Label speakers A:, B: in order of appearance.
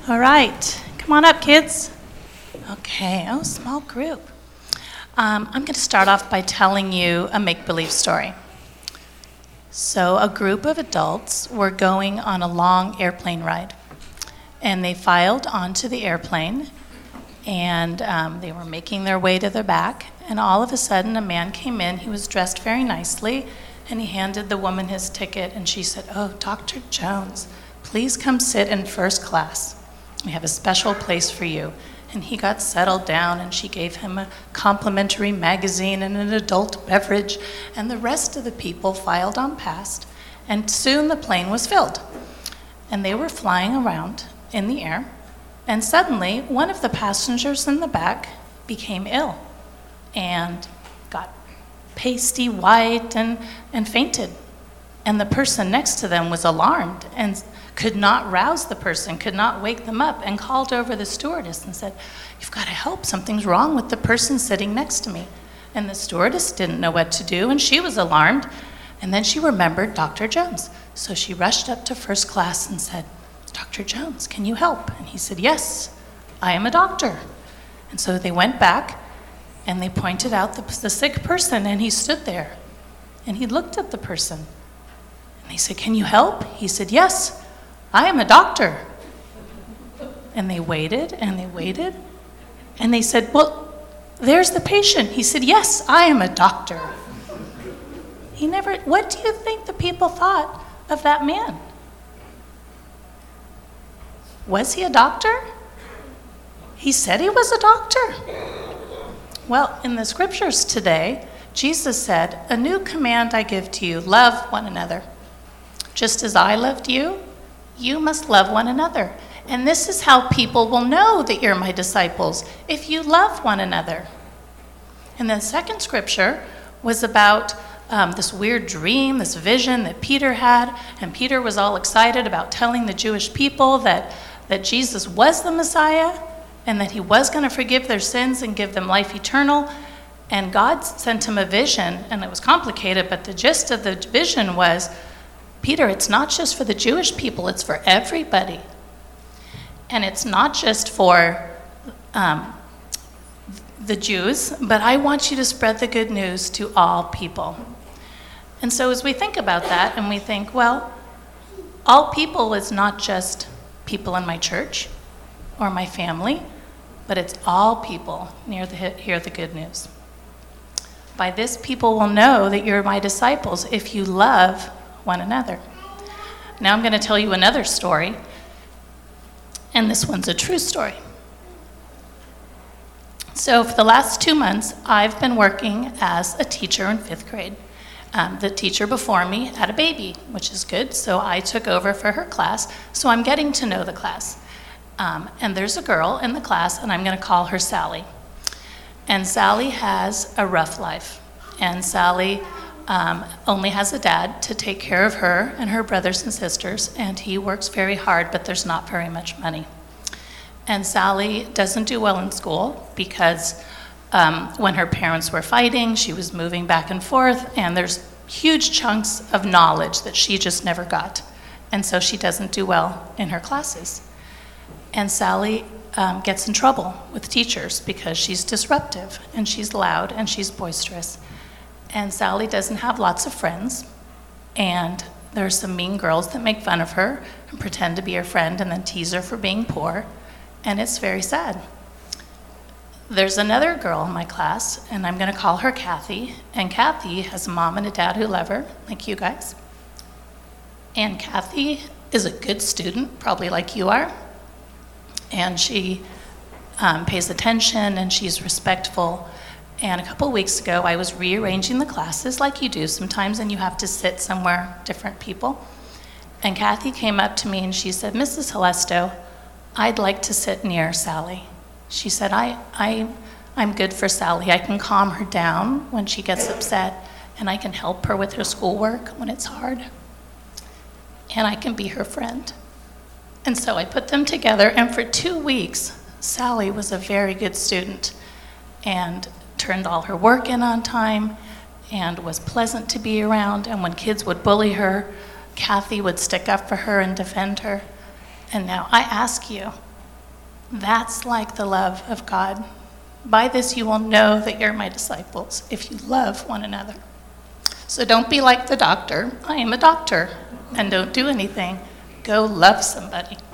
A: All right, come on up, kids. Okay, small group. I'm going to start off by telling you a make-believe story. So a group of adults were going on a long airplane ride, and they filed onto the airplane, and they were making their way to their back, and all of a sudden a man came in. He was dressed very nicely, and he handed the woman his ticket, and she said, "Oh, Dr. Jones, please come sit in first class. We have a special place for you." And he got settled down, and she gave him a complimentary magazine and an adult beverage, and the rest of the people filed on past, and soon the plane was filled. And they were flying around in the air, and suddenly one of the passengers in the back became ill and got pasty white and fainted. And the person next to them was alarmed and could not rouse the person, could not wake them up, and called over the stewardess and said, "You've got to help, something's wrong with the person sitting next to me." And the stewardess didn't know what to do, and she was alarmed. And then she remembered Dr. Jones. So she rushed up to first class and said, "Dr. Jones, can you help?" And he said, "Yes, I am a doctor." And so they went back, and they pointed out the sick person, and he stood there. And he looked at the person. And they said, "Can you help?" He said, "Yes, I am a doctor." And they waited, and they waited. And they said, "Well, there's the patient." He said, "Yes, I am a doctor." What do you think the people thought of that man? Was he a doctor? He said he was a doctor. Well, in the scriptures today, Jesus said, "A new command I give to you, love one another. Just as I loved you, you must love one another. And this is how people will know that you're my disciples, if you love one another." And the second scripture was about this weird dream, this vision that Peter had. And Peter was all excited about telling the Jewish people that Jesus was the Messiah and that he was going to forgive their sins and give them life eternal. And God sent him a vision, and it was complicated, but the gist of the vision was, "Peter, it's not just for the Jewish people, it's for everybody. And it's not just for the Jews, but I want you to spread the good news to all people." And so as we think about that, and we think, well, all people is not just people in my church or my family, but it's all people hear the good news. By this, people will know that you're my disciples if you love one another. Now I'm going to tell you another story, and this one's a true story. So for the last 2 months, I've been working as a teacher in 5th grade. The teacher before me had a baby, which is good, so I took over for her class, so I'm getting to know the class. And there's a girl in the class, and I'm going to call her Sally. And Sally has a rough life, and Sally only has a dad to take care of her and her brothers and sisters, and he works very hard, but there's not very much money. And Sally doesn't do well in school because when her parents were fighting, she was moving back and forth, and there's huge chunks of knowledge that she just never got. And so she doesn't do well in her classes. And Sally gets in trouble with teachers because she's disruptive, and she's loud, and she's boisterous. And Sally doesn't have lots of friends, and there's some mean girls that make fun of her and pretend to be her friend and then tease her for being poor, and it's very sad. There's another girl in my class, and I'm going to call her Kathy, and Kathy has a mom and a dad who love her, like you guys. And Kathy is a good student, probably like you are, and she pays attention, and she's respectful. And a couple weeks ago, I was rearranging the classes like you do sometimes, and you have to sit somewhere, different people. And Kathy came up to me and she said, "Mrs. Helesto, I'd like to sit near Sally." She said, I'm good for Sally. I can calm her down when she gets upset, and I can help her with her schoolwork when it's hard. And I can be her friend. And so I put them together, and for 2 weeks, Sally was a very good student and turned all her work in on time and was pleasant to be around. And when kids would bully her, Kathy would stick up for her and defend her. And now I ask you, That's like the love of God. By this you will know that you're my disciples, if you love one another. So don't be like the doctor. I am a doctor. And don't do anything. Go love somebody.